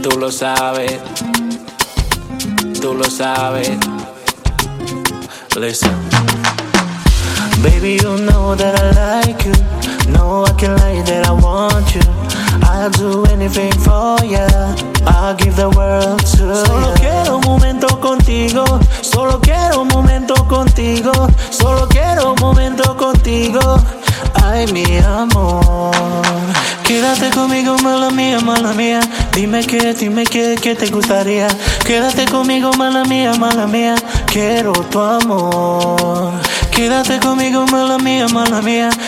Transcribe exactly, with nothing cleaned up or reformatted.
Tú lo sabes, tú lo sabes. Listen. Baby, you know that I like you. No, I can lie that I want you. I'll do anything for ya. I'll give the world to you. Solo quiero un momento contigo. Solo quiero un momento contigo. Solo quiero un momento contigo. Ay, mi amor. Quédate conmigo, mala mía, mala mía. Dime que, dime que, que te gustaría. Quédate conmigo, mala mía, mala mía. Quiero tu amor. Quédate conmigo, mala mía, mala mía.